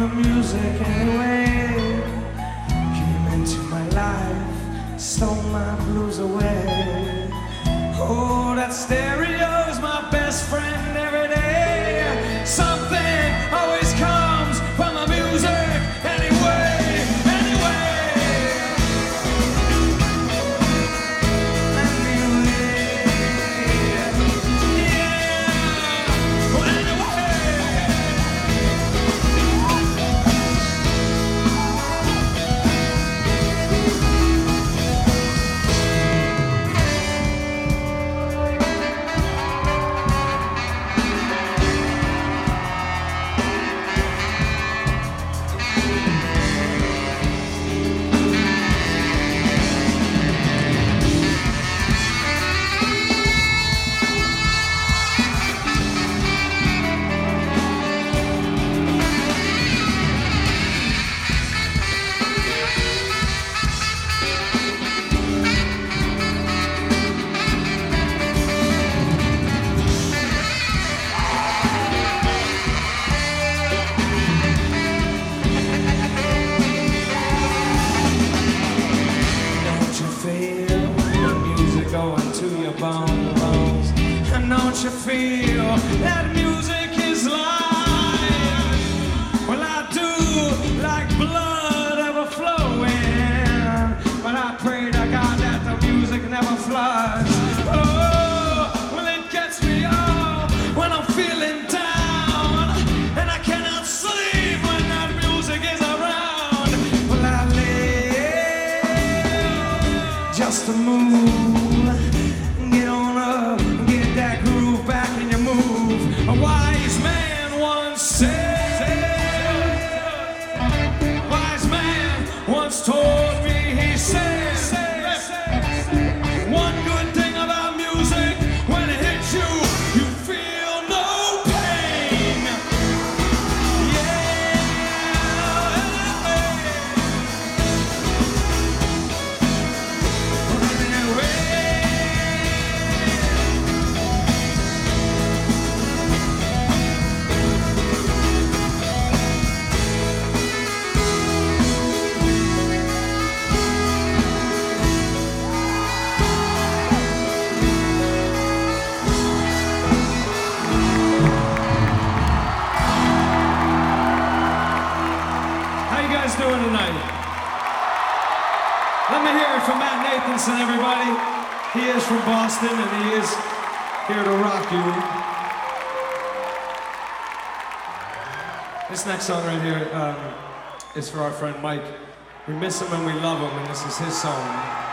the music anyway. Came into my life, stole my blues away. Oh, that stereo's my best friend every day. Something always comes from the music anyway. Bones. And don't you feel that music is life? Well, I do, like blood ever flowing, but I pray to God that the music never floods. Oh, well, it gets me up when I'm feeling down, and I cannot sleep when that music is around. Well, I live just to move. A wise man once told me, he said, one good thing about music, when it hits you, you feel no pain. Doing tonight? Let me hear it from Matt Nathanson, everybody. He is from Boston and he is here to rock you. This next song right here is for our friend Mike. We miss him and we love him, and this is his song.